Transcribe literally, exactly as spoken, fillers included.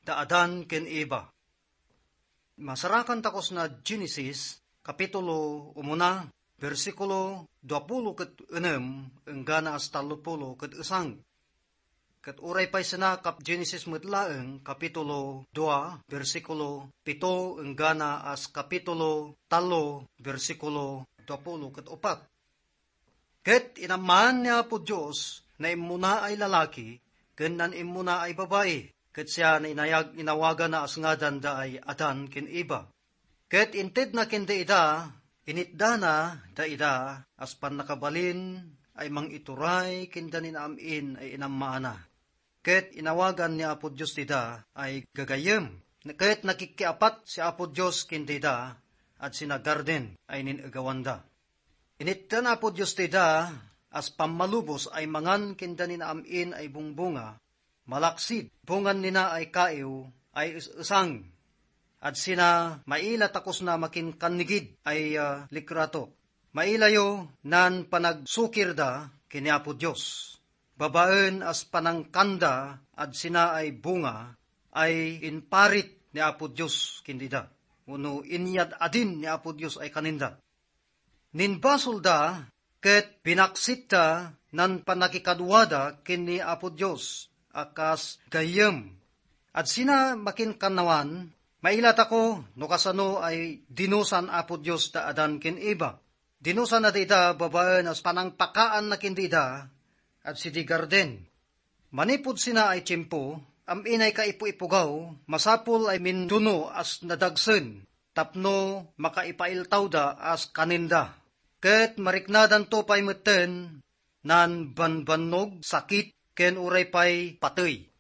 da Adan ken Eva. Masarakan takos na Genesis, kapitulo umuna, versikulo dua ket enem, enggana as talupulo ket isang. Ket uray pay sana kap Genesis metlaeng, kapitulo dua, versikulo pito, enggana as kapitulo talo, versikulo dua ket upat. Ket inaman niya po Diyos na imuna ay lalaki, ken nan imuna ay babae, ket siya na inayag inawagan na as ngadan da ay Adan ken Eva. Ket inted na ken da ida, initda na da ida, as pan nakabalin ay mang ituray ken da ninamin ay inammaana. Ket inawagan ni Apo Diyos dida ay gagayem. Ket nakikiapat si Apo Diyos ken dida at sina garden ay ninagawanda. Initda na Apo Diyos dida as pamalubos ay mangan ken da ninamin ay bungbunga, malaksid bungan nina ay kaiw ay isang. At sina maila takos na makin kanigid ay uh, likrato. Mailayo nan panagsukir da kini Apo Diyos. Babaen as panangkanda at sina ay bunga ay inparit ni Apo Diyos kindida. Uno inyad adin ni Apo Diyos ay kaninda. Ninbasol da ket binaksit da nan panakikadwada kini Apo Diyos akas gayem. At sina makin kanawan, mailat ako no kasano ay dinusan Apo Diyos da Adan ken Eva. Dinusan na dita babaen as panangpakaan na kindida at si di garden. Manipod sina ay tiyempo, am inay kaipu-ipugaw, masapul ay minduno as nadagsen, tapno makaipailtaw da as kaninda. Ket mariknadan to pay meten, nan banbanog sakit ken uray pay patay.